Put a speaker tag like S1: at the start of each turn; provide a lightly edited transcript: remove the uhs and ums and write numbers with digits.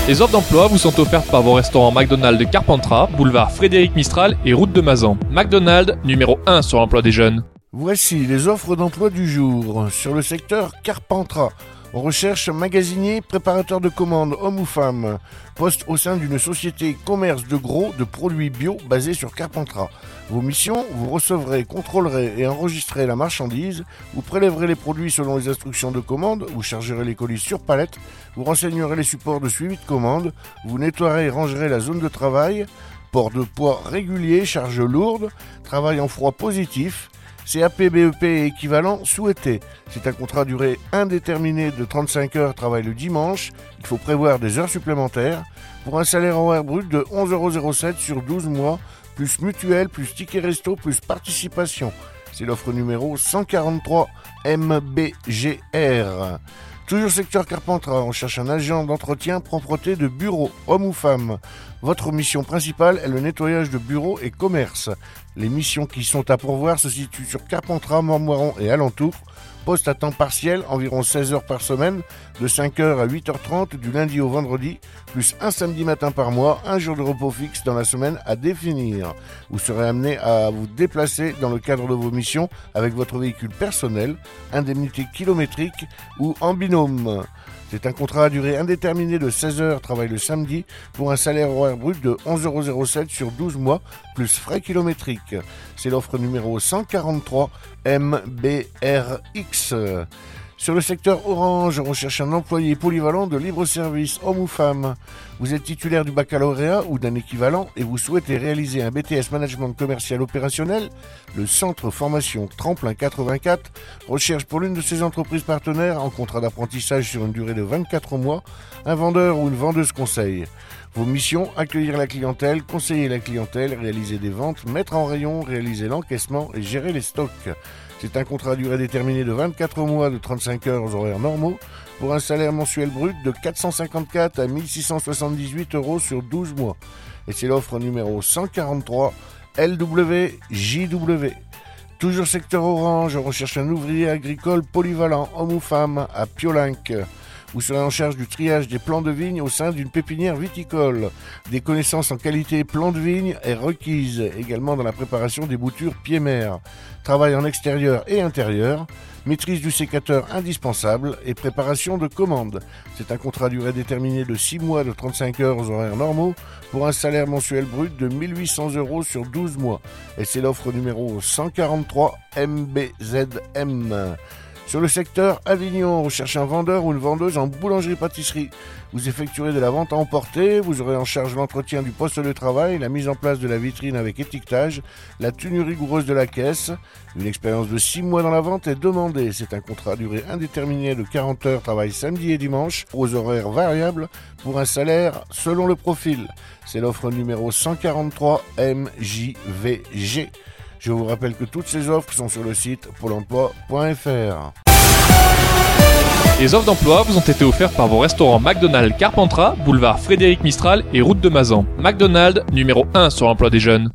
S1: Les offres d'emploi vous sont offertes par vos restaurants McDonald's de Carpentras, boulevard Frédéric Mistral et route de Mazan. McDonald's, numéro 1 sur l'emploi des jeunes.
S2: Voici les offres d'emploi du jour. Sur le secteur Carpentras, on recherche magasinier, préparateur de commandes, homme ou femme. Poste au sein d'une société commerce de gros de produits bio basée sur Carpentras. Vos missions, vous recevrez, contrôlerez et enregistrerez la marchandise, vous prélèverez les produits selon les instructions de commande, vous chargerez les colis sur palette, vous renseignerez les supports de suivi de commande, vous nettoierez et rangerez la zone de travail, port de poids régulier, charge lourde, travail en froid positif, CAP, BEP et équivalent souhaité. C'est un contrat à durée indéterminée de 35 heures, travail le dimanche. Il faut prévoir des heures supplémentaires pour un salaire horaire brut de 11,07 € sur 12 mois, plus mutuelle, plus ticket resto, plus participation. C'est l'offre numéro 143 MBGR. Toujours secteur Carpentras, on cherche un agent d'entretien propreté de bureau, homme ou femme. Votre mission principale est le nettoyage de bureaux et commerces. Les missions qui sont à pourvoir se situent sur Carpentras, Montmoiron et alentours. Poste à temps partiel, environ 16 heures par semaine, de 5h à 8h30 du lundi au vendredi, plus un samedi matin par mois, un jour de repos fixe dans la semaine à définir. Vous serez amené à vous déplacer dans le cadre de vos missions avec votre véhicule personnel, indemnité kilométrique ou en binôme. C'est un contrat à durée indéterminée de 16 heures, travail le samedi, pour un salaire horaire brut de 11,07 € sur 12 mois, plus frais kilométriques. C'est l'offre numéro 143 MBRX. Sur le secteur Orange, on cherche un employé polyvalent de libre-service, homme ou femme. Vous êtes titulaire du baccalauréat ou d'un équivalent et vous souhaitez réaliser un BTS Management Commercial Opérationnel. Le Centre Formation Tremplin 84 recherche pour l'une de ses entreprises partenaires en contrat d'apprentissage sur une durée de 24 mois, un vendeur ou une vendeuse conseil. Vos missions, accueillir la clientèle, conseiller la clientèle, réaliser des ventes, mettre en rayon, réaliser l'encaissement et gérer les stocks. C'est un contrat à durée déterminée de 24 mois de 35 heures aux horaires normaux pour un salaire mensuel brut de 454 à 1678 € sur 12 mois. Et c'est l'offre numéro 143 LWJW. Toujours secteur Orange, on recherche un ouvrier agricole polyvalent, homme ou femme, à Piolinck. Vous serez en charge du triage des plants de vigne au sein d'une pépinière viticole. Des connaissances en qualité plants de vigne est requise, également dans la préparation des boutures pied-mer. Travail en extérieur et intérieur, maîtrise du sécateur indispensable et préparation de commandes. C'est un contrat à durée déterminée de 6 mois de 35 heures aux horaires normaux pour un salaire mensuel brut de 1800 € sur 12 mois. Et c'est l'offre numéro 143 MBZM. Sur le secteur Avignon, on recherche un vendeur ou une vendeuse en boulangerie-pâtisserie. Vous effectuerez de la vente à emporter, vous aurez en charge l'entretien du poste de travail, la mise en place de la vitrine avec étiquetage, la tenue rigoureuse de la caisse. Une expérience de 6 mois dans la vente est demandée. C'est un contrat à durée indéterminée de 40 heures, travail samedi et dimanche, aux horaires variables, pour un salaire selon le profil. C'est l'offre numéro 143 MJVG. Je vous rappelle que toutes ces offres sont sur le site pôle emploi.fr.
S1: Les offres d'emploi vous ont été offertes par vos restaurants McDonald's Carpentras, boulevard Frédéric Mistral et route de Mazan. McDonald's, numéro 1 sur l'emploi des jeunes.